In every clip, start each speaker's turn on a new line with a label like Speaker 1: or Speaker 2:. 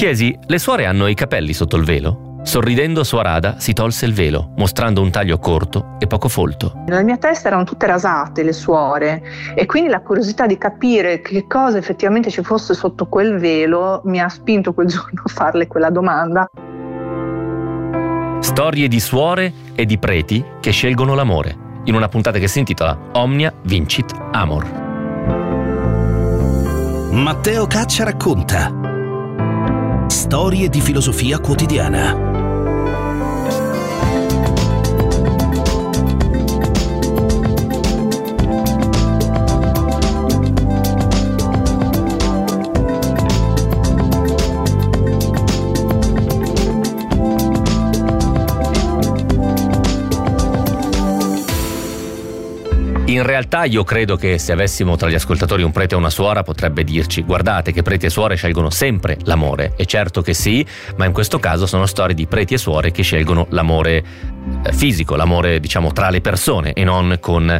Speaker 1: Chiesi: le suore hanno i capelli sotto il velo? Sorridendo, Suor Ada si tolse il velo, mostrando un taglio corto e poco folto.
Speaker 2: Nella mia testa erano tutte rasate le suore, e quindi la curiosità di capire che cosa effettivamente ci fosse sotto quel velo mi ha spinto quel giorno a farle quella domanda.
Speaker 1: Storie di suore e di preti che scelgono l'amore, in una puntata che si intitola Omnia Vincit Amor.
Speaker 3: Matteo Caccia racconta storie di filosofia quotidiana.
Speaker 1: In realtà io credo che se avessimo tra gli ascoltatori un prete o una suora potrebbe dirci: guardate che preti e suore scelgono sempre l'amore. E certo che sì, ma in questo caso sono storie di preti e suore che scelgono l'amore fisico, l'amore diciamo tra le persone e non con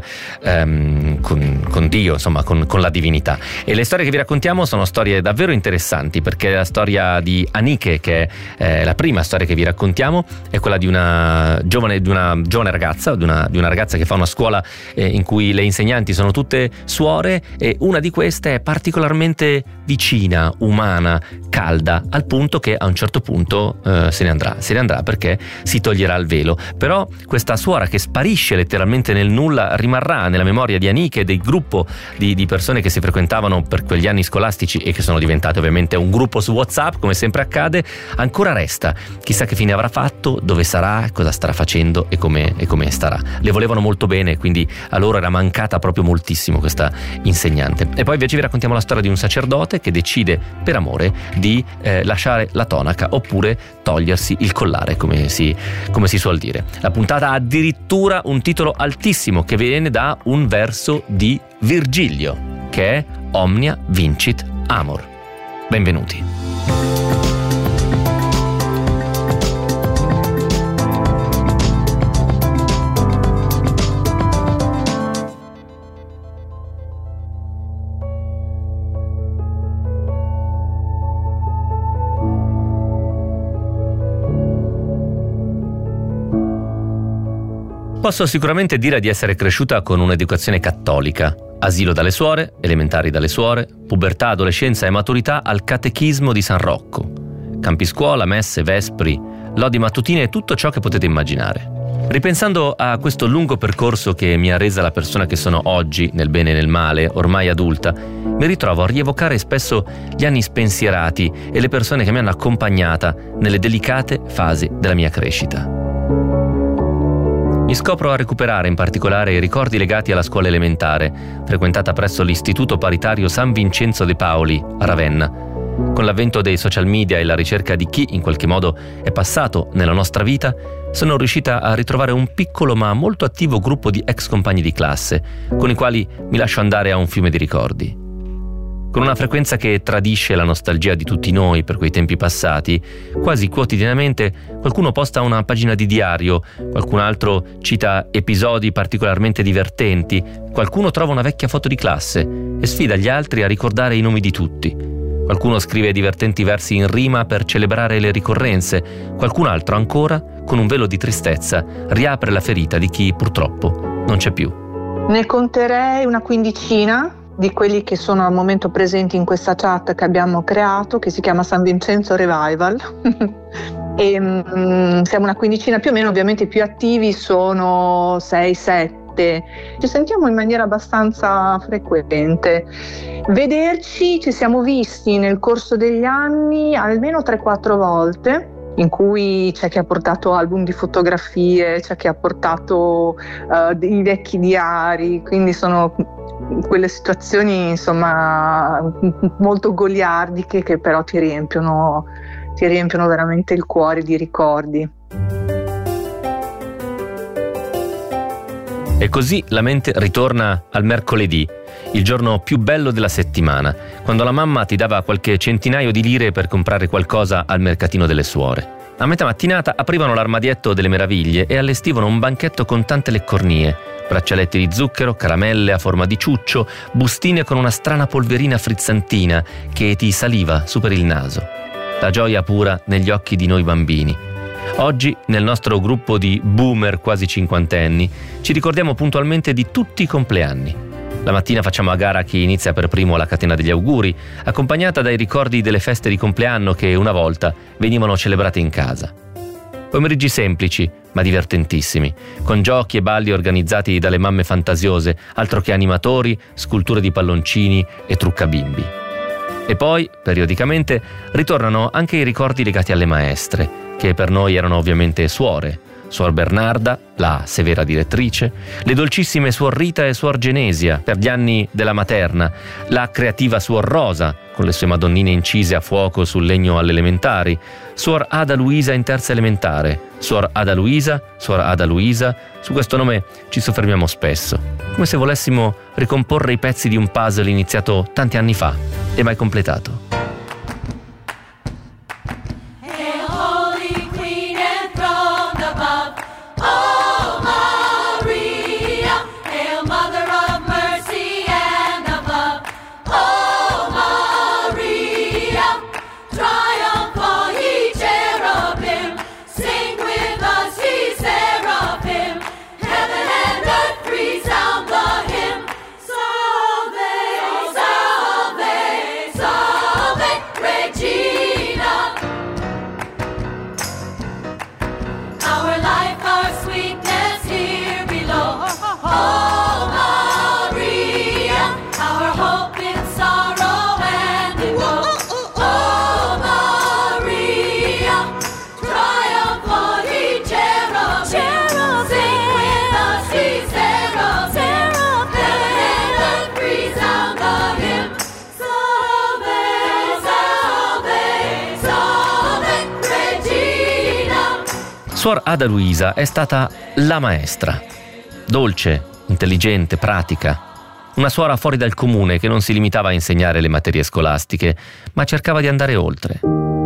Speaker 1: Dio, insomma con la divinità. E le storie che vi raccontiamo sono storie davvero interessanti, perché la storia di Anike, che è la prima storia che vi raccontiamo, è quella di una giovane ragazza, di una ragazza che fa una scuola in cui le insegnanti sono tutte suore, e una di queste è particolarmente vicina, umana, calda, al punto che a un certo punto se ne andrà perché si toglierà il velo. Però questa suora che sparisce letteralmente nel nulla rimarrà nella memoria di Anike e del gruppo di persone che si frequentavano per quegli anni scolastici e che sono diventate ovviamente un gruppo su WhatsApp, come sempre accade. Ancora resta, chissà che fine avrà fatto, dove sarà, cosa starà facendo e come starà. Le volevano molto bene, quindi a loro era mancata proprio moltissimo questa insegnante. E poi invece vi raccontiamo la storia di un sacerdote che decide per amore di lasciare la tonaca oppure togliersi il collare, come si suol dire. La puntata ha addirittura un titolo altissimo che viene da un verso di Virgilio, che è Omnia Vincit Amor. Benvenuti. Posso sicuramente dire di essere cresciuta con un'educazione cattolica. Asilo dalle suore, elementari dalle suore, pubertà, adolescenza e maturità al catechismo di San Rocco. Campi scuola, messe, vespri, lodi mattutine e tutto ciò che potete immaginare. Ripensando a questo lungo percorso che mi ha resa la persona che sono oggi, nel bene e nel male, ormai adulta, mi ritrovo a rievocare spesso gli anni spensierati e le persone che mi hanno accompagnata nelle delicate fasi della mia crescita. Mi scopro a recuperare in particolare i ricordi legati alla scuola elementare, frequentata presso l'Istituto Paritario San Vincenzo de Paoli a Ravenna. Con l'avvento dei social media e la ricerca di chi in qualche modo è passato nella nostra vita, sono riuscita a ritrovare un piccolo ma molto attivo gruppo di ex compagni di classe, con i quali mi lascio andare a un fiume di ricordi. Con una frequenza che tradisce la nostalgia di tutti noi per quei tempi passati, quasi quotidianamente qualcuno posta una pagina di diario, qualcun altro cita episodi particolarmente divertenti, qualcuno trova una vecchia foto di classe e sfida gli altri a ricordare i nomi di tutti. Qualcuno scrive divertenti versi in rima per celebrare le ricorrenze, qualcun altro ancora, con un velo di tristezza, riapre la ferita di chi purtroppo non c'è più.
Speaker 2: Ne conterei una quindicina di quelli che sono al momento presenti in questa chat che abbiamo creato, che si chiama San Vincenzo Revival. E siamo una quindicina più o meno, ovviamente i più attivi sono 6-7. Ci sentiamo in maniera abbastanza frequente. Vederci, ci siamo visti nel corso degli anni almeno 3-4 volte, in cui c'è chi ha portato album di fotografie, c'è chi ha portato dei vecchi diari, quindi sono quelle situazioni insomma molto goliardiche che però ti riempiono veramente il cuore di ricordi.
Speaker 1: E così la mente ritorna al mercoledì, il giorno più bello della settimana, quando la mamma ti dava qualche centinaio di lire per comprare qualcosa al mercatino delle suore. A metà mattinata aprivano l'armadietto delle meraviglie e allestivano un banchetto con tante leccornie, braccialetti di zucchero, caramelle a forma di ciuccio, bustine con una strana polverina frizzantina che ti saliva su per il naso. la gioia pura negli occhi di noi bambini. Oggi, nel nostro gruppo di boomer quasi cinquantenni, ci ricordiamo puntualmente di tutti i compleanni. La mattina facciamo a gara chi inizia per primo la catena degli auguri, accompagnata dai ricordi delle feste di compleanno che una volta venivano celebrate in casa. Pomeriggi semplici, ma divertentissimi, con giochi e balli organizzati dalle mamme fantasiose, altro che animatori, sculture di palloncini e truccabimbi. E poi, periodicamente, ritornano anche i ricordi legati alle maestre, che per noi erano ovviamente suore. Suor Bernarda, la severa direttrice, le dolcissime Suor Rita e Suor Genesia per gli anni della materna, la creativa Suor Rosa, con le sue madonnine incise a fuoco sul legno alle elementari, Suor Ada Luisa in terza elementare, Suor Ada Luisa, su questo nome ci soffermiamo spesso, come se volessimo ricomporre i pezzi di un puzzle iniziato tanti anni fa e mai completato. Suor Ada Luisa è stata la maestra. Dolce, intelligente, pratica. Una suora fuori dal comune che non si limitava a insegnare le materie scolastiche, ma cercava di andare oltre.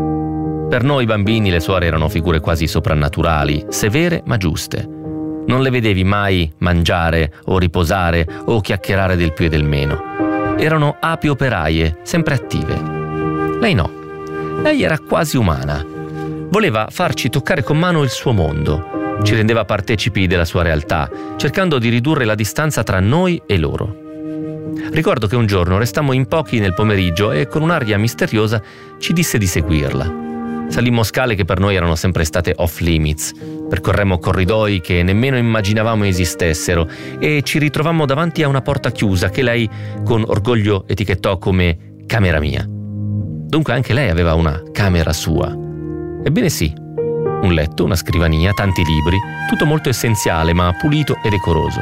Speaker 1: Per noi bambini le suore erano figure quasi soprannaturali, severe ma giuste. Non le vedevi mai mangiare o riposare o chiacchierare del più e del meno. Erano api operaie, sempre attive. Lei no. Lei era quasi umana. Voleva farci toccare con mano il suo mondo, ci rendeva partecipi della sua realtà, cercando di ridurre la distanza tra noi e loro. Ricordo che un giorno restammo in pochi nel pomeriggio e con un'aria misteriosa ci disse di seguirla. Salimmo scale che per noi erano sempre state off limits, percorremmo corridoi che nemmeno immaginavamo esistessero e ci ritrovammo davanti a una porta chiusa che lei con orgoglio etichettò come camera mia. Dunque anche lei aveva una camera sua. Ebbene sì, un letto, una scrivania, tanti libri, tutto molto essenziale ma pulito e decoroso.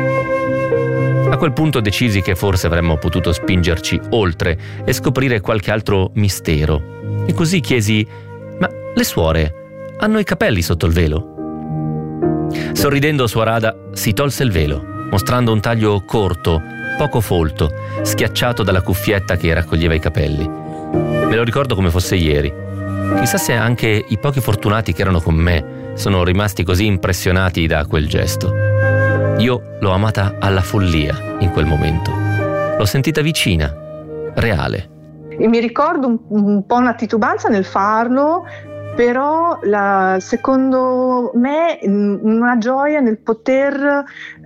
Speaker 1: A quel punto decisi che forse avremmo potuto spingerci oltre e scoprire qualche altro mistero. E così chiesi: ma le suore hanno i capelli sotto il velo? Sorridendo Suor Ada si tolse il velo, mostrando un taglio corto, poco folto, schiacciato dalla cuffietta che raccoglieva i capelli. Me lo ricordo come fosse ieri. Chissà se anche i pochi fortunati che erano con me sono rimasti così impressionati da quel gesto. Io l'ho amata alla follia in quel momento. L'ho sentita vicina, reale.
Speaker 2: E mi ricordo un po' una titubanza nel farlo, però secondo me una gioia nel poter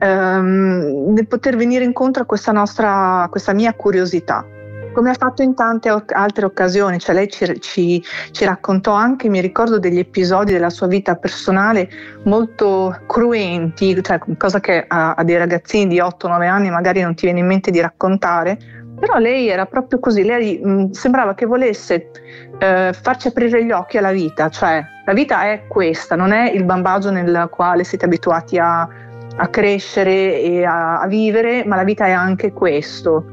Speaker 2: venire incontro a questa mia curiosità. Come ha fatto in tante altre occasioni, cioè lei ci raccontò anche, mi ricordo, degli episodi della sua vita personale molto cruenti, cioè cosa che a dei ragazzini di 8-9 anni magari non ti viene in mente di raccontare, però lei era proprio così, lei sembrava che volesse farci aprire gli occhi alla vita, cioè la vita è questa, non è il bambaggio nel quale siete abituati a crescere e a vivere, ma la vita è anche questo.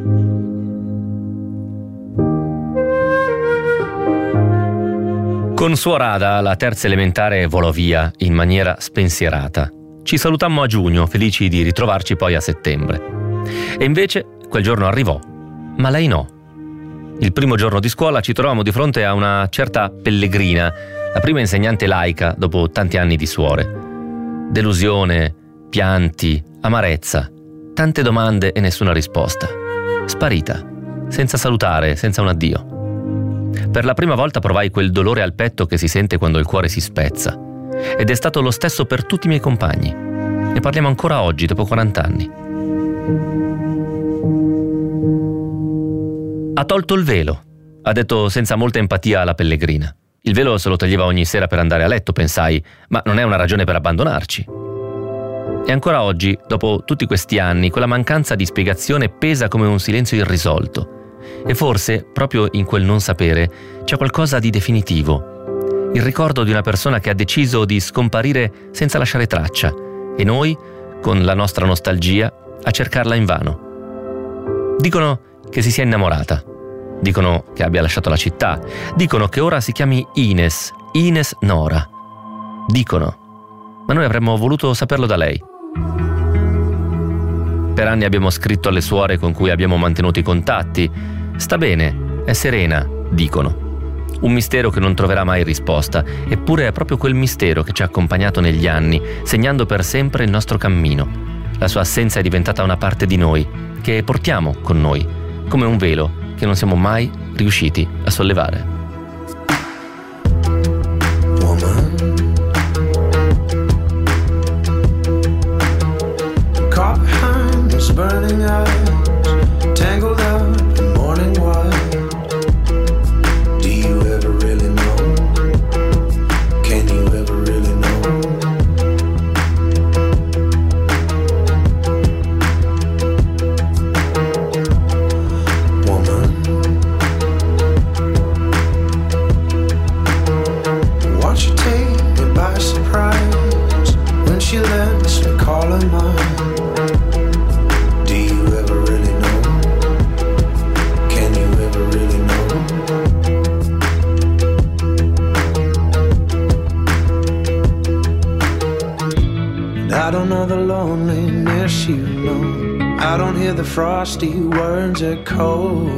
Speaker 1: Con Suor Ada la terza elementare volò via in maniera spensierata. Ci salutammo a giugno, felici di ritrovarci poi a settembre. E invece quel giorno arrivò, ma lei no. Il primo giorno di scuola ci trovammo di fronte a una certa Pellegrina, la prima insegnante laica dopo tanti anni di suore. Delusione, pianti, amarezza, tante domande e nessuna risposta. Sparita, senza salutare, senza un addio. Per la prima volta provai quel dolore al petto che si sente quando il cuore si spezza. Ed è stato lo stesso per tutti i miei compagni. Ne parliamo ancora oggi, dopo 40 anni. Ha tolto il velo, ha detto senza molta empatia alla pellegrina. Il velo se lo toglieva ogni sera per andare a letto, pensai, ma non è una ragione per abbandonarci. E ancora oggi, dopo tutti questi anni, quella mancanza di spiegazione pesa come un silenzio irrisolto. E forse, proprio in quel non sapere, c'è qualcosa di definitivo. Il ricordo di una persona che ha deciso di scomparire senza lasciare traccia, e noi, con la nostra nostalgia, a cercarla invano. Dicono che si sia innamorata. Dicono che abbia lasciato la città. Dicono che ora si chiami Ines Nora. Dicono, ma noi avremmo voluto saperlo da lei. Per anni abbiamo scritto alle suore con cui abbiamo mantenuto i contatti. Sta bene, è serena, dicono. Un mistero che non troverà mai risposta, eppure è proprio quel mistero che ci ha accompagnato negli anni, segnando per sempre il nostro cammino. La sua assenza è diventata una parte di noi, che portiamo con noi, come un velo che non siamo mai riusciti a sollevare.
Speaker 4: Woman, caught behind those burning eyes, tangled up in morning white. Do you ever really know? Can you ever really know? Woman, watch her take me by surprise when she lets me call her mine. Do you ever really know? Can you ever really know? And I don't know the loneliness you know. I don't hear the frosty words echo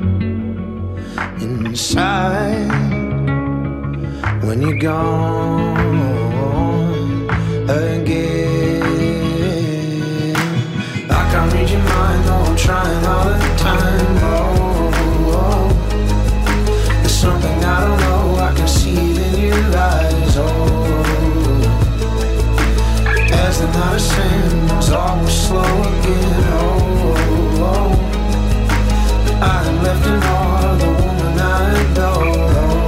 Speaker 4: inside when you're gone again. I can't read your mind, though I'm trying all the time. Oh, there's something I don't know, I can see it in your eyes. Oh, as the night ascends, all will slow again. Oh, I am left in awe of the woman I adore.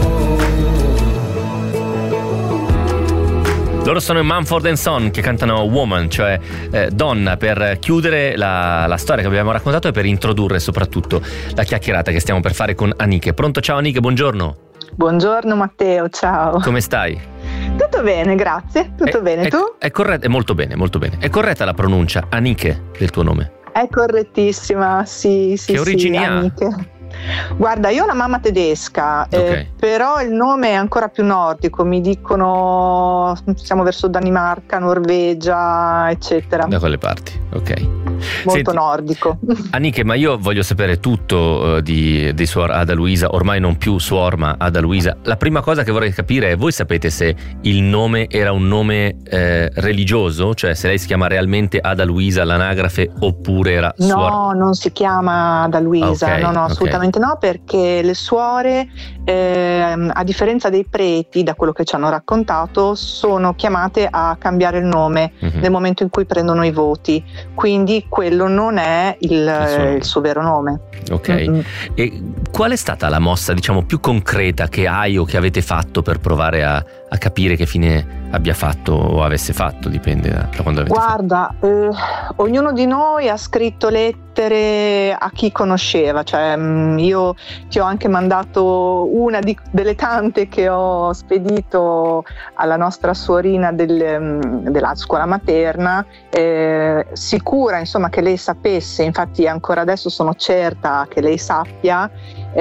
Speaker 1: Loro sono i Mumford & Son che cantano Woman, cioè donna, per chiudere la storia che abbiamo raccontato e per introdurre soprattutto la chiacchierata che stiamo per fare con Anike. Pronto? Ciao Anike, buongiorno.
Speaker 2: Buongiorno Matteo, ciao.
Speaker 1: Come stai?
Speaker 2: Tutto bene, grazie. Tutto bene, tu?
Speaker 1: È corretta, è molto bene, molto bene. È corretta la pronuncia Anike del tuo nome?
Speaker 2: È correttissima, sì.
Speaker 1: Che origini ha?
Speaker 2: Anike. Guarda, io ho una mamma tedesca,
Speaker 1: Okay.
Speaker 2: però il nome è ancora più nordico, mi dicono siamo verso Danimarca, Norvegia, eccetera.
Speaker 1: Da quelle parti, ok.
Speaker 2: Molto
Speaker 1: Senti,
Speaker 2: nordico.
Speaker 1: Anike, ma io voglio sapere tutto di Suor Ada Luisa, ormai non più Suor ma Ada Luisa. La prima cosa che vorrei capire è, voi sapete se il nome era un nome religioso? Cioè se lei si chiama realmente Ada Luisa all'anagrafe oppure era Suor?
Speaker 2: No, non si chiama Ada Luisa,
Speaker 1: Okay,
Speaker 2: no,
Speaker 1: ok.
Speaker 2: assolutamente no, perché le suore, a differenza dei preti, da quello che ci hanno raccontato, sono chiamate a cambiare il nome
Speaker 1: Mhm.
Speaker 2: nel momento in cui prendono i voti, quindi quello non è il suo vero nome.
Speaker 1: Ok.
Speaker 2: Mm-mm.
Speaker 1: E qual è stata la mossa, diciamo, più concreta che hai o che avete fatto per provare a capire che fine abbia fatto o avesse fatto? Dipende da quando avete fatto.
Speaker 2: Guarda, ognuno di noi ha scritto lettere a chi conosceva, cioè io ti ho anche mandato una delle tante che ho spedito alla nostra suorina della scuola materna, sicura insomma che lei sapesse, infatti ancora adesso sono certa che lei sappia,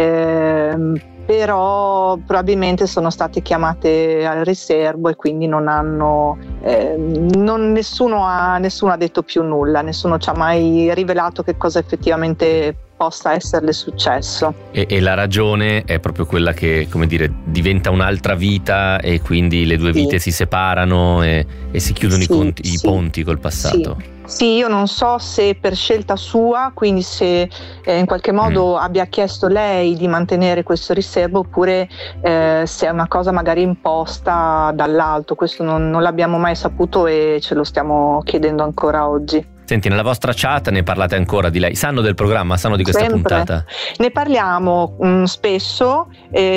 Speaker 2: però probabilmente sono state chiamate al riservo e quindi non hanno nessuno ha detto più nulla, nessuno ci ha mai rivelato che cosa effettivamente possa esserle successo.
Speaker 1: E la ragione è proprio quella che, come dire, diventa un'altra vita e quindi le due vite si separano e si chiudono i ponti col passato.
Speaker 2: Sì, io non so se per scelta sua, quindi se in qualche modo abbia chiesto lei di mantenere questo riservo, oppure se è una cosa magari imposta dall'alto. Questo non l'abbiamo mai saputo e ce lo stiamo chiedendo ancora oggi.
Speaker 1: Senti, nella vostra chat ne parlate ancora di lei? Sanno del programma? Sanno di questa puntata?
Speaker 2: Ne parliamo spesso,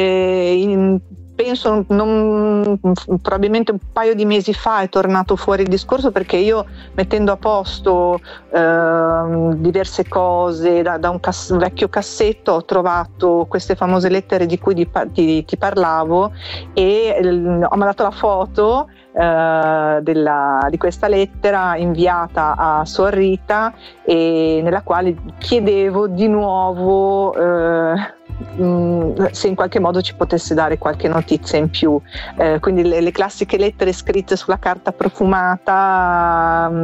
Speaker 2: penso probabilmente un paio di mesi fa è tornato fuori il discorso, perché io, mettendo a posto diverse cose da un vecchio cassetto, ho trovato queste famose lettere di cui ti parlavo e ho mandato la foto di questa lettera inviata a Suor Rita, e nella quale chiedevo di nuovo se in qualche modo ci potesse dare qualche notizia in più, quindi le classiche lettere scritte sulla carta profumata,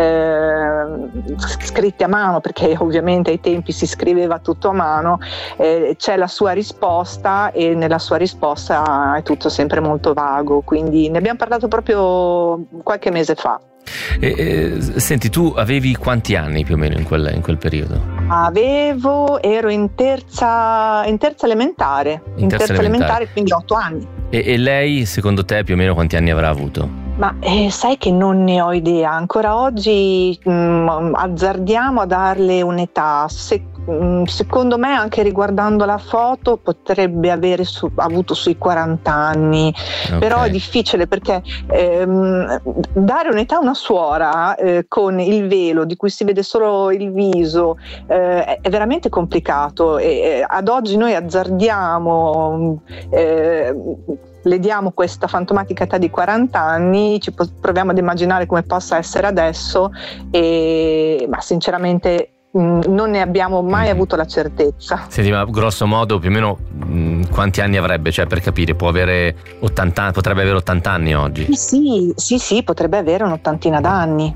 Speaker 2: scritte a mano, perché ovviamente ai tempi si scriveva tutto a mano. C'è la sua risposta e nella sua risposta è tutto sempre molto vago, quindi ne abbiamo parlato proprio qualche mese fa.
Speaker 1: Senti, tu avevi quanti anni più o meno in quel periodo?
Speaker 2: Ero in terza elementare. In terza elementare, quindi 8 anni.
Speaker 1: E lei, secondo te, più o meno quanti anni avrà avuto?
Speaker 2: Ma sai che non ne ho idea. Ancora oggi azzardiamo a darle un'età. Secondo me, anche riguardando la foto, potrebbe avere avuto sui 40 anni. Okay. Però è difficile, perché dare un'età a una suora con il velo di cui si vede solo il viso è veramente complicato, e ad oggi noi azzardiamo, le diamo questa fantomatica età di 40 anni, proviamo ad immaginare come possa essere adesso, ma sinceramente non ne abbiamo mai avuto la certezza.
Speaker 1: Senti, ma grosso modo più o meno quanti anni avrebbe? Cioè, per capire, potrebbe avere 80 anni oggi?
Speaker 2: Sì, potrebbe avere un'ottantina d'anni,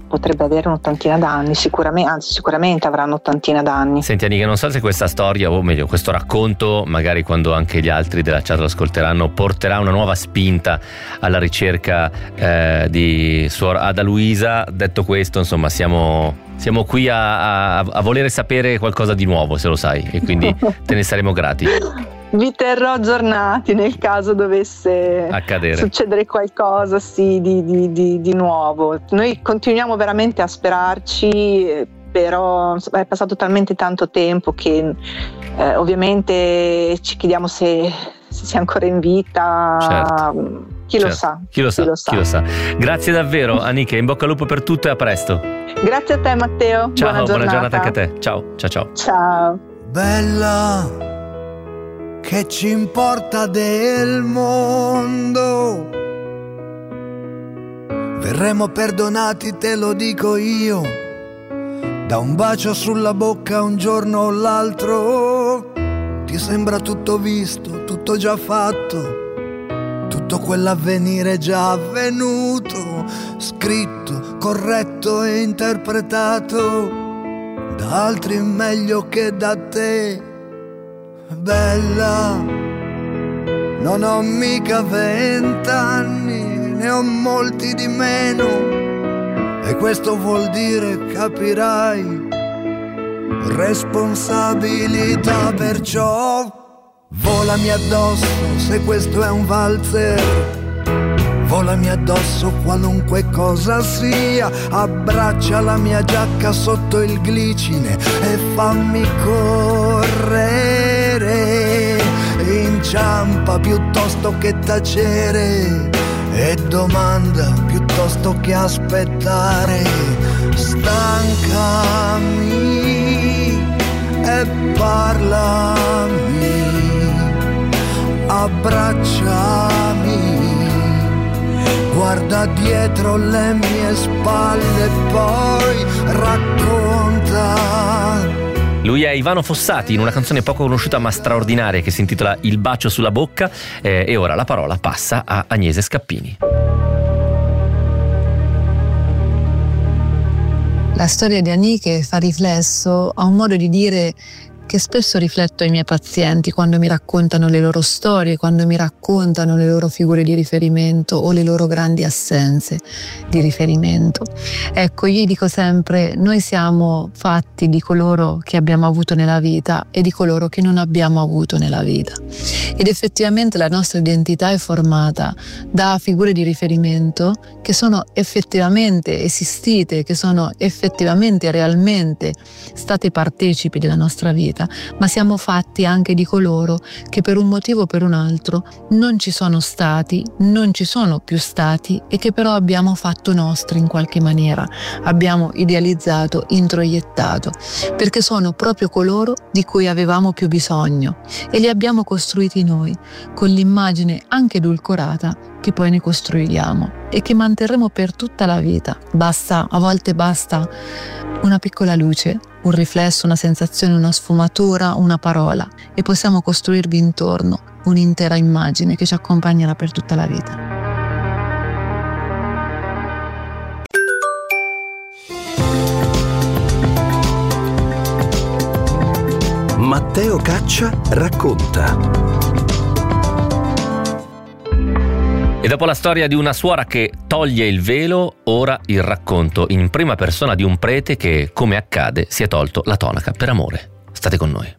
Speaker 2: sicuramente avrà un'ottantina d'anni.
Speaker 1: Senti Anika, non so se questa storia, o meglio questo racconto, magari quando anche gli altri della chat lo ascolteranno, porterà una nuova spinta alla ricerca di Suor Ada Luisa. Detto questo, insomma, siamo qui a volere sapere qualcosa di nuovo, se lo sai, e quindi te ne saremo grati.
Speaker 2: Vi terrò aggiornati nel caso dovesse succedere qualcosa di nuovo. Noi continuiamo veramente a sperarci, però è passato talmente tanto tempo che ovviamente ci chiediamo se sia ancora in vita.
Speaker 1: Certo.
Speaker 2: Chi lo sa.
Speaker 1: Grazie davvero Anika, in bocca al lupo per tutto e a presto.
Speaker 2: Grazie a te Matteo.
Speaker 1: Ciao, buona giornata anche a te. Ciao.
Speaker 5: Bella, che ci importa del mondo? Verremo perdonati, te lo dico io, da un bacio sulla bocca un giorno o l'altro. Ti sembra tutto visto, tutto già fatto, tutto quell'avvenire già avvenuto, scritto, corretto e interpretato da altri meglio che da te. Bella, non ho mica 20 anni, ne ho molti di meno, e questo vuol dire, capirai, responsabilità. Perciò volami addosso se questo è un valzer, volami addosso qualunque cosa sia, abbraccia la mia giacca sotto il glicine e fammi correre, inciampa piuttosto che tacere e domanda piuttosto che aspettare, stancami e parlami, abbracciami, guarda dietro le mie spalle e poi racconta.
Speaker 1: Lui è Ivano Fossati in una canzone poco conosciuta ma straordinaria che si intitola Il bacio sulla bocca, e ora la parola passa a Agnese Scappini.
Speaker 6: La storia di Anika fa riflesso a un modo di dire che spesso rifletto ai miei pazienti quando mi raccontano le loro storie, quando mi raccontano le loro figure di riferimento o le loro grandi assenze di riferimento. Ecco, io dico sempre, noi siamo fatti di coloro che abbiamo avuto nella vita e di coloro che non abbiamo avuto nella vita. Ed effettivamente la nostra identità è formata da figure di riferimento che sono effettivamente esistite, che sono effettivamente, realmente state partecipi della nostra vita, ma siamo fatti anche di coloro che per un motivo o per un altro non ci sono stati, non ci sono più stati e che però abbiamo fatto nostri in qualche maniera, abbiamo idealizzato, introiettato, perché sono proprio coloro di cui avevamo più bisogno e li abbiamo costruiti noi, con l'immagine anche edulcorata che poi ne costruiamo e che manterremo per tutta la vita. A volte basta una piccola luce, un riflesso, una sensazione, una sfumatura, una parola e possiamo costruirvi intorno un'intera immagine che ci accompagnerà per tutta la vita.
Speaker 3: Matteo Caccia racconta.
Speaker 1: E dopo la storia di una suora che toglie il velo, ora il racconto in prima persona di un prete che, come accade, si è tolto la tonaca per amore. State con noi.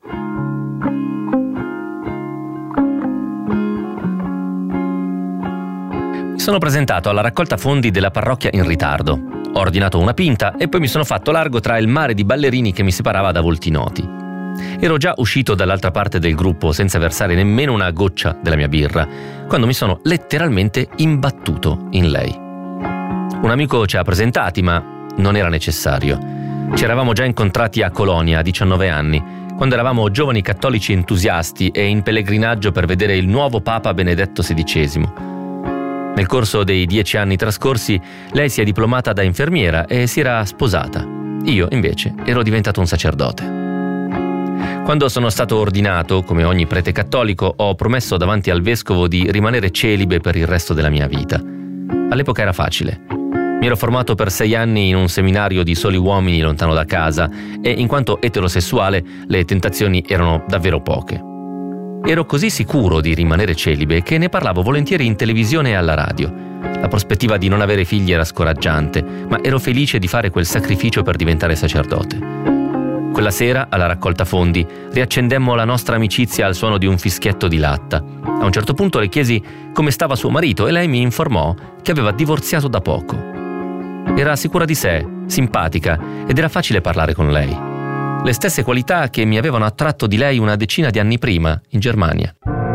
Speaker 1: Mi sono presentato alla raccolta fondi della parrocchia in ritardo. Ho ordinato una pinta e poi mi sono fatto largo tra il mare di ballerini che mi separava da volti noti. Ero già uscito dall'altra parte del gruppo senza versare nemmeno una goccia della mia birra, quando mi sono letteralmente imbattuto in lei. Un amico ci ha presentati, ma non era necessario. Ci eravamo già incontrati a Colonia a 19 anni, quando eravamo giovani cattolici entusiasti e in pellegrinaggio per vedere il nuovo Papa Benedetto XVI. Nel corso dei 10 anni trascorsi, lei si è diplomata da infermiera e si era sposata. Io, invece, ero diventato un sacerdote. Quando sono stato ordinato, come ogni prete cattolico, ho promesso davanti al vescovo di rimanere celibe per il resto della mia vita. All'epoca era facile. Mi ero formato per 6 anni in un seminario di soli uomini lontano da casa e, in quanto eterosessuale, le tentazioni erano davvero poche. Ero così sicuro di rimanere celibe che ne parlavo volentieri in televisione e alla radio. La prospettiva di non avere figli era scoraggiante, ma ero felice di fare quel sacrificio per diventare sacerdote. Quella sera, alla raccolta fondi, riaccendemmo la nostra amicizia al suono di un fischietto di latta. A un certo punto le chiesi come stava suo marito e lei mi informò che aveva divorziato da poco. Era sicura di sé, simpatica ed era facile parlare con lei. Le stesse qualità che mi avevano attratto di lei una decina di anni prima, in Germania.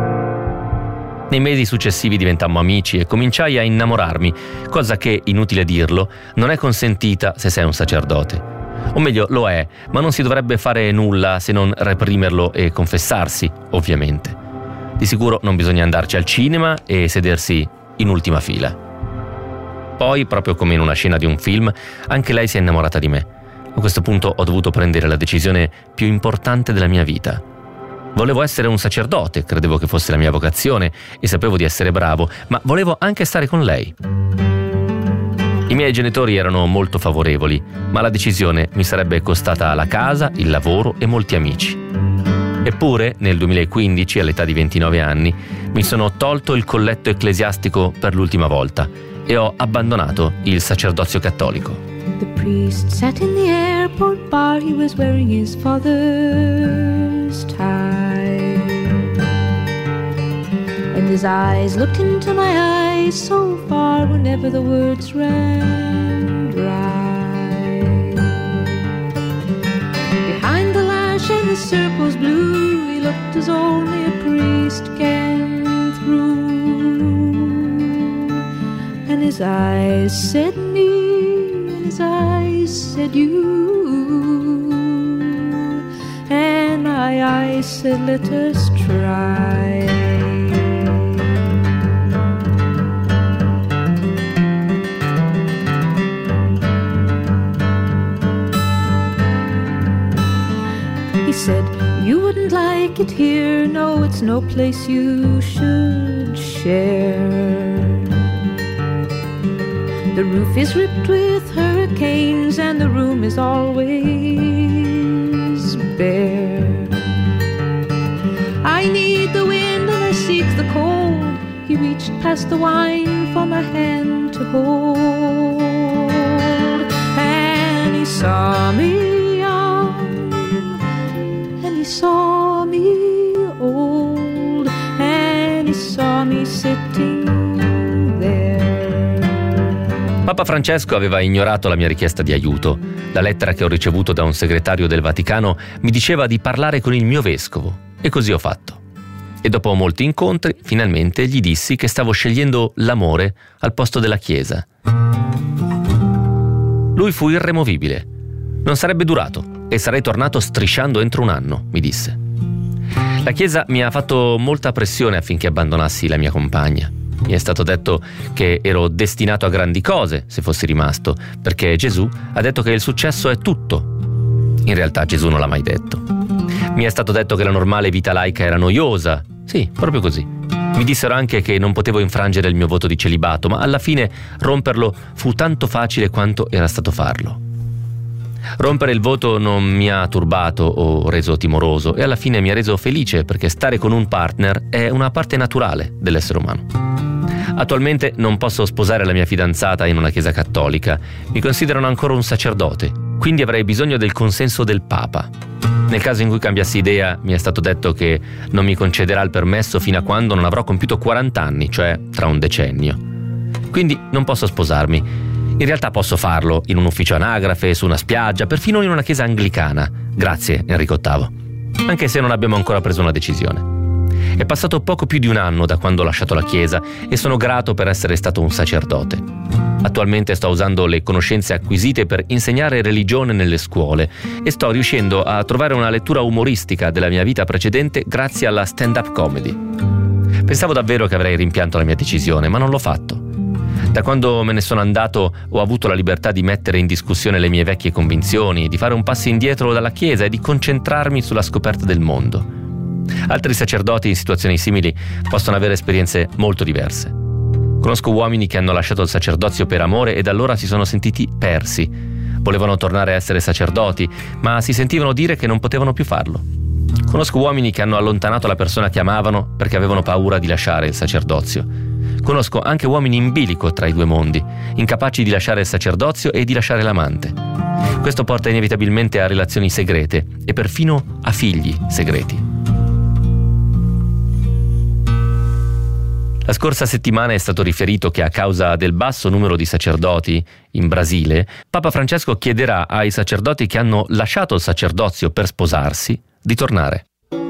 Speaker 1: Nei mesi successivi diventammo amici e cominciai a innamorarmi, cosa che, inutile dirlo, non è consentita se sei un sacerdote. O meglio, lo è, ma non si dovrebbe fare nulla se non reprimerlo e confessarsi, ovviamente. Di sicuro non bisogna andarci al cinema e sedersi in ultima fila. Poi, proprio come in una scena di un film, anche lei si è innamorata di me. A questo punto ho dovuto prendere la decisione più importante della mia vita. Volevo essere un sacerdote, credevo che fosse la mia vocazione e sapevo di essere bravo, ma volevo anche stare con lei. I miei genitori erano molto favorevoli, ma la decisione mi sarebbe costata la casa, il lavoro e molti amici. Eppure, nel 2015, all'età di 29 anni, mi sono tolto il colletto ecclesiastico per l'ultima volta e ho abbandonato il sacerdozio cattolico.
Speaker 7: The priest sat in the airport bar, he was wearing his father's tie. And his eyes looked into my eyes so far whenever the words ran dry. Behind the lash and the circles blue, he looked as only a priest can through. And his eyes said me, and his eyes said you, and my eyes said let us try. Said, you wouldn't like it here, no, it's no place you should share. The roof is ripped with hurricanes and the room is always bare. passed the wine for my hand to hold. And he saw me young, and he saw me old, and he saw me sitting there.
Speaker 1: Papa Francesco aveva ignorato la mia richiesta di aiuto. La lettera che ho ricevuto da un segretario del Vaticano mi diceva di parlare con il mio vescovo, e così ho fatto. E dopo molti incontri, finalmente gli dissi che stavo scegliendo l'amore al posto della Chiesa. Lui fu irremovibile. Non sarebbe durato e sarei tornato strisciando entro un anno, mi disse. La Chiesa mi ha fatto molta pressione affinché abbandonassi la mia compagna. Mi è stato detto che ero destinato a grandi cose se fossi rimasto, perché Gesù ha detto che il successo è tutto. In realtà Gesù non l'ha mai detto. Mi è stato detto che la normale vita laica era noiosa. Sì, proprio così. Mi dissero anche che non potevo infrangere il mio voto di celibato, ma alla fine romperlo fu tanto facile quanto era stato farlo. Rompere il voto non mi ha turbato o reso timoroso, e alla fine mi ha reso felice, perché stare con un partner è una parte naturale dell'essere umano. Attualmente non posso sposare la mia fidanzata in una chiesa cattolica. Mi considerano ancora un sacerdote, quindi avrei bisogno del consenso del Papa. Nel caso in cui cambiassi idea, mi è stato detto che non mi concederà il permesso fino a quando non avrò compiuto 40 anni, cioè tra un decennio. Quindi non posso sposarmi. In realtà posso farlo in un ufficio anagrafe, su una spiaggia, perfino in una chiesa anglicana. Grazie, Enrico VIII. Anche se non abbiamo ancora preso una decisione. È passato poco più di un anno da quando ho lasciato la Chiesa e sono grato per essere stato un sacerdote. Attualmente sto usando le conoscenze acquisite per insegnare religione nelle scuole e sto riuscendo a trovare una lettura umoristica della mia vita precedente grazie alla stand-up comedy. Pensavo davvero che avrei rimpianto la mia decisione, ma non l'ho fatto. Da quando me ne sono andato ho avuto la libertà di mettere in discussione le mie vecchie convinzioni, di fare un passo indietro dalla Chiesa e di concentrarmi sulla scoperta del mondo. Altri sacerdoti in situazioni simili possono avere esperienze molto diverse. Conosco uomini che hanno lasciato il sacerdozio per amore e da allora si sono sentiti persi. Volevano tornare a essere sacerdoti, ma si sentivano dire che non potevano più farlo. Conosco uomini che hanno allontanato la persona che amavano perché avevano paura di lasciare il sacerdozio. Conosco anche uomini in bilico tra i due mondi, incapaci di lasciare il sacerdozio e di lasciare l'amante. Questo porta inevitabilmente a relazioni segrete e perfino a figli segreti. La scorsa settimana è stato riferito che a causa del basso numero di sacerdoti in Brasile, Papa Francesco chiederà ai sacerdoti che hanno lasciato il sacerdozio per sposarsi di tornare.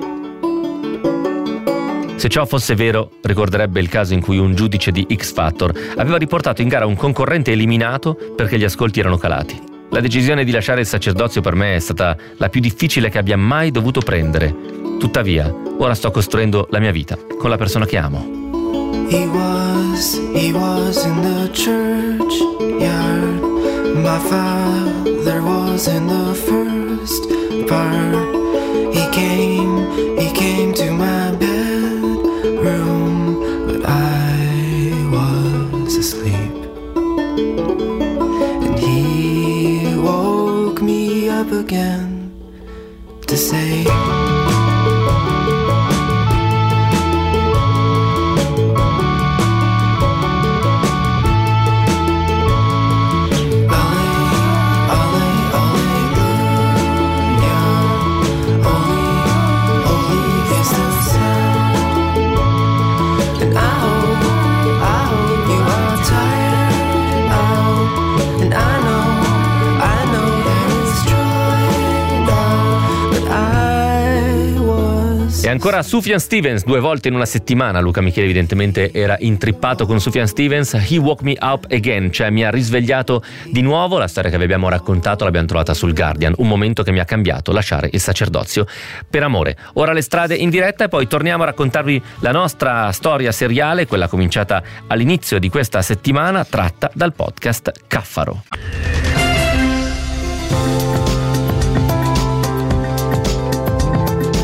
Speaker 1: Se ciò fosse vero, ricorderebbe il caso in cui un giudice di X Factor aveva riportato in gara un concorrente eliminato perché gli ascolti erano calati. La decisione di lasciare il sacerdozio per me è stata la più difficile che abbia mai dovuto prendere. Tuttavia, ora sto costruendo la mia vita con la persona che amo.
Speaker 4: He was in the churchyard. My father was in the first part. He came to my bedroom, but I was asleep. And he woke me up again to say,
Speaker 1: E ancora Sufjan Stevens, 2 volte in una settimana. Luca Michele evidentemente era intrippato con Sufjan Stevens. He woke me up again, cioè mi ha risvegliato di nuovo. La storia che vi abbiamo raccontato l'abbiamo trovata sul Guardian. Un momento che mi ha cambiato, lasciare il sacerdozio per amore. Ora le strade in diretta e poi torniamo a raccontarvi la nostra storia seriale, quella cominciata all'inizio di questa settimana, tratta dal podcast Caffaro.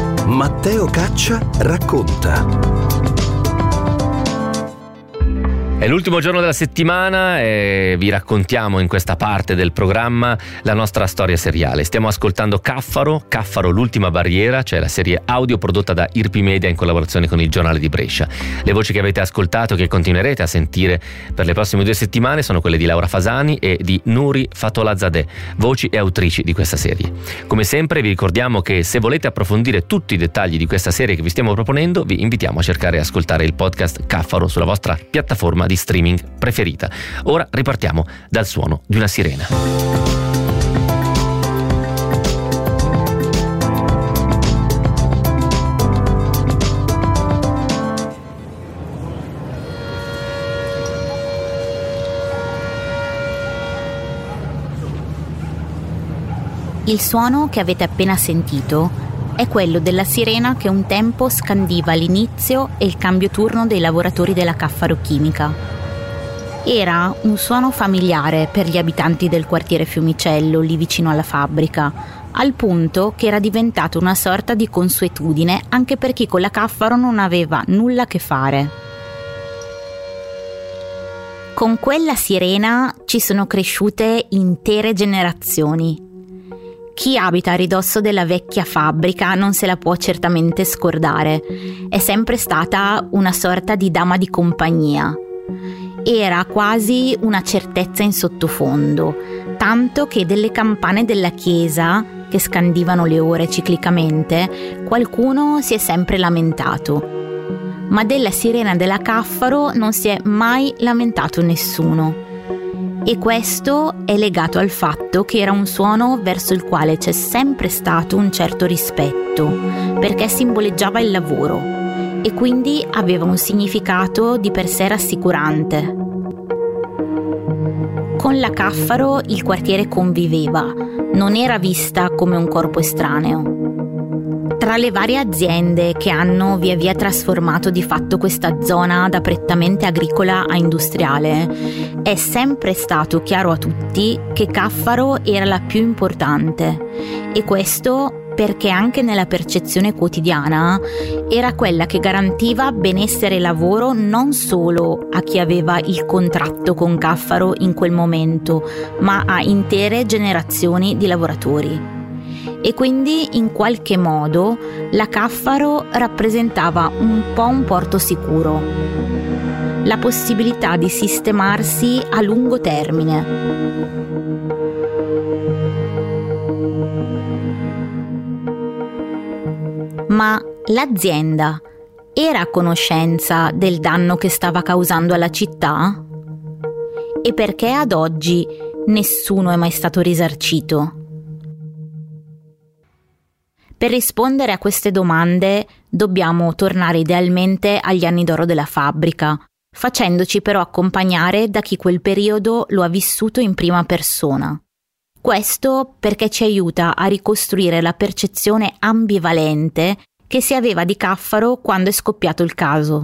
Speaker 3: Matteo Caccia racconta.
Speaker 1: È l'ultimo giorno della settimana e vi raccontiamo in questa parte del programma la nostra storia seriale. Stiamo ascoltando Caffaro, l'ultima barriera, cioè la serie audio prodotta da Irpi Media in collaborazione con il Giornale di Brescia. Le voci che avete ascoltato e che continuerete a sentire per le prossime 2 settimane sono quelle di Laura Fasani e di Nuri Fatolazadeh, voci e autrici di questa serie. Come sempre vi ricordiamo che se volete approfondire tutti i dettagli di questa serie che vi stiamo proponendo, vi invitiamo a cercare e ascoltare il podcast Caffaro sulla vostra piattaforma di streaming preferita. Ora ripartiamo dal suono di una sirena.
Speaker 8: Il suono che avete appena sentito è quello della sirena che un tempo scandiva l'inizio e il cambio turno dei lavoratori della Caffaro Chimica. Era un suono familiare per gli abitanti del quartiere Fiumicello, lì vicino alla fabbrica, al punto che era diventato una sorta di consuetudine anche per chi con la Caffaro non aveva nulla a che fare. Con quella sirena ci sono cresciute intere generazioni. Chi abita a ridosso della vecchia fabbrica non se la può certamente scordare. È sempre stata una sorta di dama di compagnia. Era quasi una certezza in sottofondo, tanto che delle campane della chiesa, che scandivano le ore ciclicamente, qualcuno si è sempre lamentato. Ma della sirena della Caffaro non si è mai lamentato nessuno. E questo è legato al fatto che era un suono verso il quale c'è sempre stato un certo rispetto, perché simboleggiava il lavoro e quindi aveva un significato di per sé rassicurante. Con la Caffaro il quartiere conviveva, non era vista come un corpo estraneo. Tra le varie aziende che hanno via via trasformato di fatto questa zona da prettamente agricola a industriale, è sempre stato chiaro a tutti che Caffaro era la più importante, e questo perché anche nella percezione quotidiana era quella che garantiva benessere e lavoro non solo a chi aveva il contratto con Caffaro in quel momento, ma a intere generazioni di lavoratori. E quindi in qualche modo la Caffaro rappresentava un po' un porto sicuro, la possibilità di sistemarsi a lungo termine. Ma l'azienda era a conoscenza del danno che stava causando alla città? E perché ad oggi nessuno è mai stato risarcito? Per rispondere a queste domande dobbiamo tornare idealmente agli anni d'oro della fabbrica, facendoci però accompagnare da chi quel periodo lo ha vissuto in prima persona. Questo perché ci aiuta a ricostruire la percezione ambivalente che si aveva di Caffaro quando è scoppiato il caso.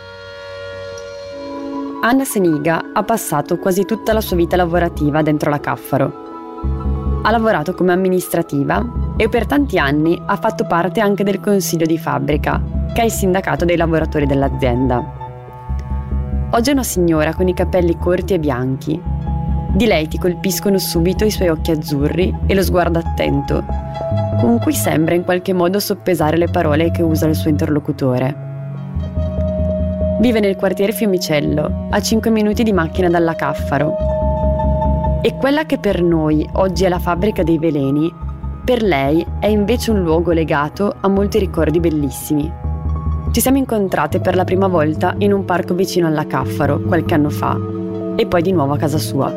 Speaker 9: Anna Seniga ha passato quasi tutta la sua vita lavorativa dentro la Caffaro. Ha lavorato come amministrativa e per tanti anni ha fatto parte anche del consiglio di fabbrica, che è il sindacato dei lavoratori dell'azienda. Oggi è una signora con i capelli corti e bianchi. Di lei ti colpiscono subito i suoi occhi azzurri e lo sguardo attento, con cui sembra in qualche modo soppesare le parole che usa il suo interlocutore. Vive nel quartiere Fiumicello, a 5 minuti di macchina dalla Caffaro. E quella che per noi oggi è la fabbrica dei veleni, per lei è invece un luogo legato a molti ricordi bellissimi. Ci siamo incontrate per la prima volta in un parco vicino alla Caffaro qualche anno fa e poi di nuovo a casa sua.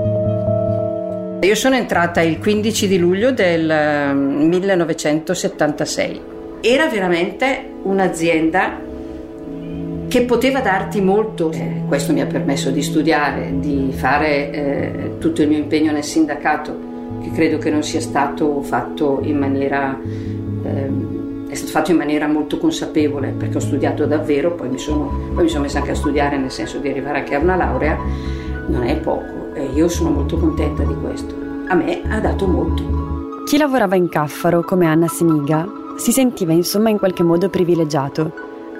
Speaker 10: Io sono entrata il 15 di luglio del 1976. Era veramente un'azienda che poteva darti molto. Questo mi ha permesso di studiare, di fare tutto il mio impegno nel sindacato, che credo che non sia stato fatto in maniera è stato fatto in maniera molto consapevole, perché ho studiato davvero, poi mi sono messa anche a studiare, nel senso di arrivare anche a una laurea. Non è poco e io sono molto contenta di questo. A me ha dato molto.
Speaker 9: Chi lavorava in Caffaro come Anna Seniga si sentiva insomma in qualche modo privilegiato,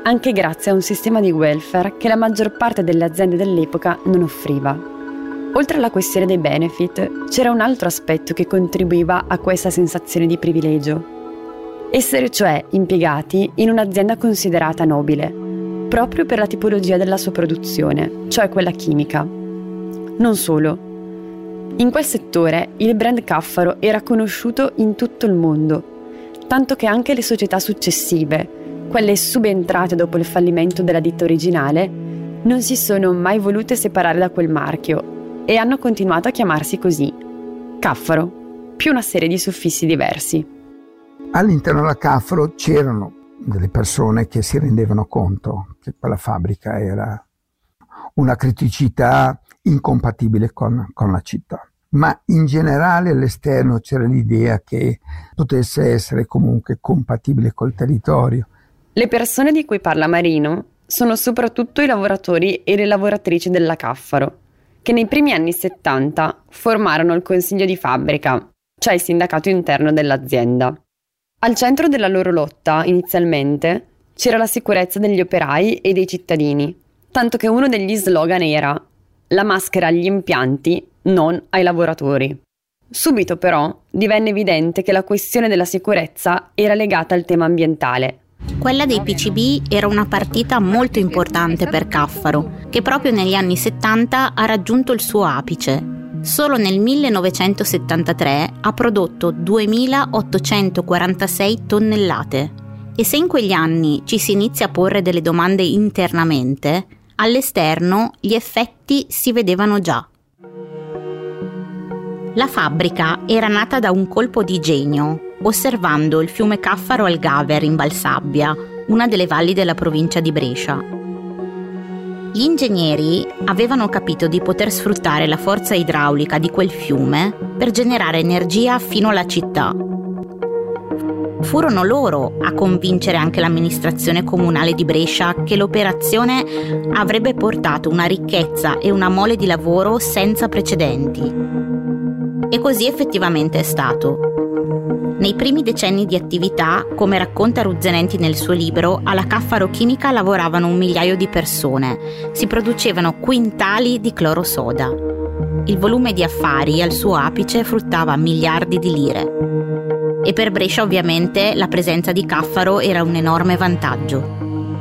Speaker 9: anche grazie a un sistema di welfare che la maggior parte delle aziende dell'epoca non offriva. Oltre alla questione dei benefit, c'era un altro aspetto che contribuiva a questa sensazione di privilegio. Essere cioè impiegati in un'azienda considerata nobile, proprio per la tipologia della sua produzione, cioè quella chimica. Non solo. In quel settore il brand Caffaro era conosciuto in tutto il mondo, tanto che anche le società successive, quelle subentrate dopo il fallimento della ditta originale, non si sono mai volute separare da quel marchio e hanno continuato a chiamarsi così, Caffaro, più una serie di suffissi diversi.
Speaker 11: All'interno della Caffaro c'erano delle persone che si rendevano conto che quella fabbrica era una criticità incompatibile con la città. Ma in generale all'esterno c'era l'idea che potesse essere comunque compatibile col territorio.
Speaker 9: Le persone di cui parla Marino sono soprattutto i lavoratori e le lavoratrici della Caffaro, che nei primi anni 70 formarono il consiglio di fabbrica, cioè il sindacato interno dell'azienda. Al centro della loro lotta, inizialmente, c'era la sicurezza degli operai e dei cittadini, tanto che uno degli slogan era «La maschera agli impianti, non ai lavoratori». Subito però divenne evidente che la questione della sicurezza era legata al tema ambientale.
Speaker 8: Quella dei PCB era una partita molto importante per Caffaro, che proprio negli anni 70 ha raggiunto il suo apice. Solo nel 1973 ha prodotto 2.846 tonnellate. E se in quegli anni ci si inizia a porre delle domande internamente, all'esterno gli effetti si vedevano già. La fabbrica era nata da un colpo di genio, osservando il fiume Caffaro al Gaver in Valsabbia, una delle valli della provincia di Brescia. Gli ingegneri avevano capito di poter sfruttare la forza idraulica di quel fiume per generare energia fino alla città. Furono loro a convincere anche l'amministrazione comunale di Brescia che l'operazione avrebbe portato una ricchezza e una mole di lavoro senza precedenti. E così effettivamente è stato. Nei primi decenni di attività, come racconta Ruzzenenti nel suo libro, alla Caffaro Chimica lavoravano 1 migliaio di persone, si producevano quintali di clorosoda. Il volume di affari al suo apice fruttava miliardi di lire. E per Brescia ovviamente la presenza di Caffaro era un enorme vantaggio.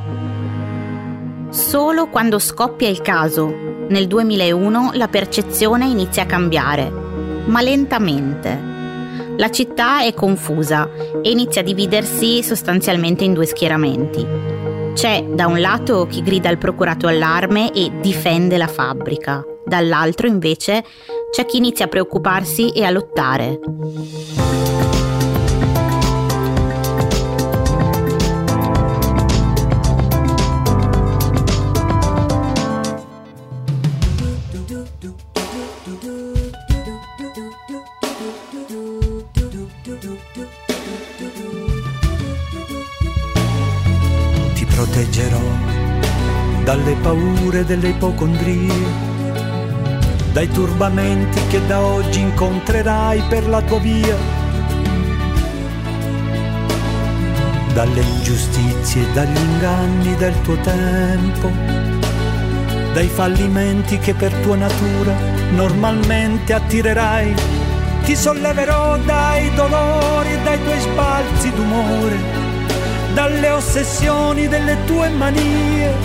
Speaker 8: Solo quando scoppia il caso, nel 2001, la percezione inizia a cambiare, ma lentamente. La città è confusa e inizia a dividersi sostanzialmente in 2 schieramenti. C'è da un lato chi grida al procurato allarme e difende la fabbrica, dall'altro invece c'è chi inizia a preoccuparsi e a lottare.
Speaker 12: Proteggerò dalle paure delle ipocondrie, dai turbamenti che da oggi incontrerai per la tua via, dalle ingiustizie e dagli inganni del tuo tempo, dai fallimenti che per tua natura normalmente attirerai. Ti solleverò dai dolori e dai tuoi sbalzi d'umore, dalle ossessioni delle tue manie.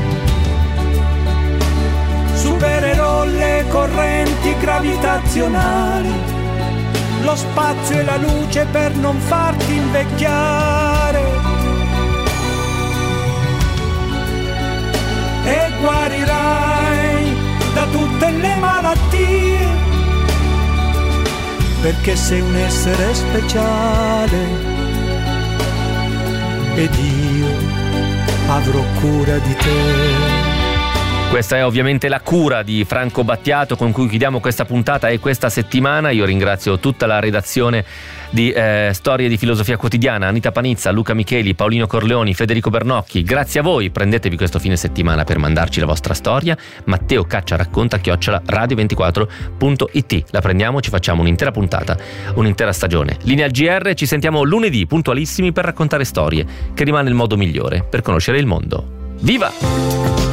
Speaker 12: Supererò le correnti gravitazionali, lo spazio e la luce per non farti invecchiare. E guarirai da tutte le malattie, perché sei un essere speciale. Ed io avrò cura di te.
Speaker 1: Questa è ovviamente la cura di Franco Battiato con cui chiudiamo questa puntata e questa settimana. Io ringrazio tutta la redazione di Storie di Filosofia Quotidiana, Anita Panizza, Luca Micheli, Paolino Corleoni, Federico Bernocchi. Grazie a voi, prendetevi questo fine settimana per mandarci la vostra storia. Matteo Caccia racconta @radio24.it. La prendiamo, ci facciamo un'intera puntata, un'intera stagione. Linea al GR, ci sentiamo lunedì puntualissimi per raccontare storie, che rimane il modo migliore per conoscere il mondo. Viva!